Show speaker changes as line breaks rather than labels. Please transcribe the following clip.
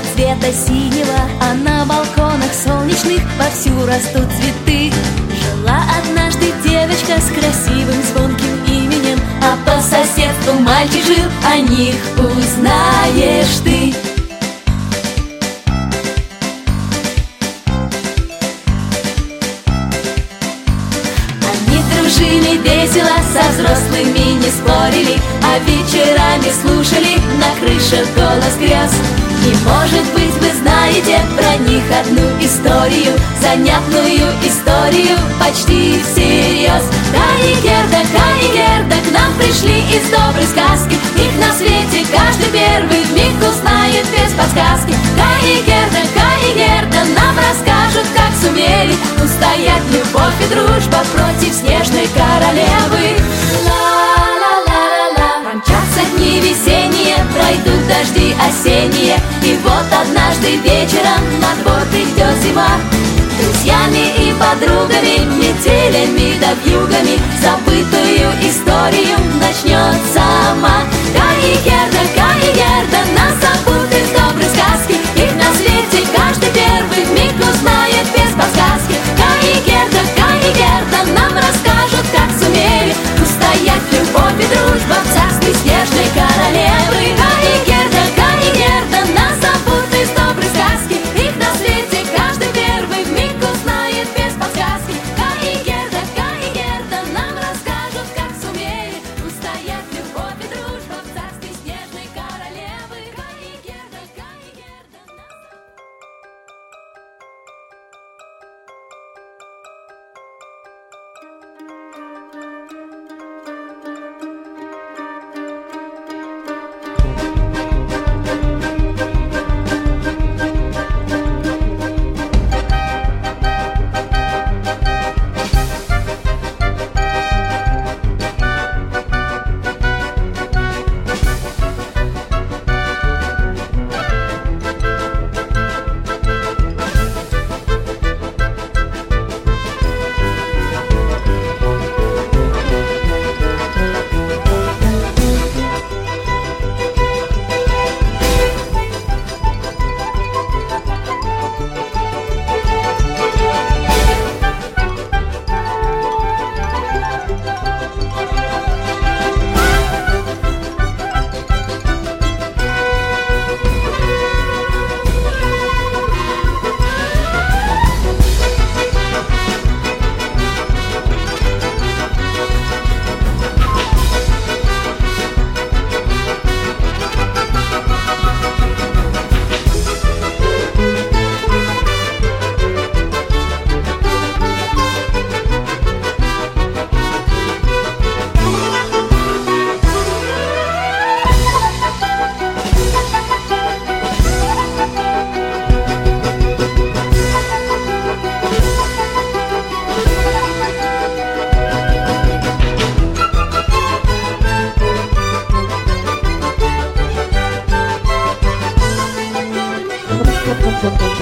цвета синего, а на балконах солнечных вовсю растут цветы. Жила однажды девочка с красивым звонким именем, а по соседству мальчик жил, о них узнаешь ты. Жили весело, со взрослыми не спорили, а вечерами слушали на крышах голос грез. И, может быть, вы знаете про них одну историю, занятную историю, почти всерьез. Кай и Герда к нам пришли из доброй сказки. Их на свете каждый первый вмиг узнает без подсказки. Кай и Герда нам расскажут, как сумели устоять любовь и дружба против снежной королевы. Ла-ла-ла-ла-ла. Промчатся дни весенние, пройдут дожди осенние, и вот однажды вечером на двор придет зима. Друзьями и подругами, метелями да вьюгами забытую историю начнет сама. Кай и Герда нас зовут из доброй сказки. Их на свете каждый первый вмиг узнает без подсказки. Кай и Герда нам расскажут, как сумели устоять любовь и дружба в царстве снежной королевы. Кай и Герда нас зовут из доброй сказки. Их на свете каждый первый вмиг узнает без подсказки. Кай и Герда нам расскажут, как сумели устоять любовь и дружба в царстве снежной королевы. Кай и Герда
Thank you.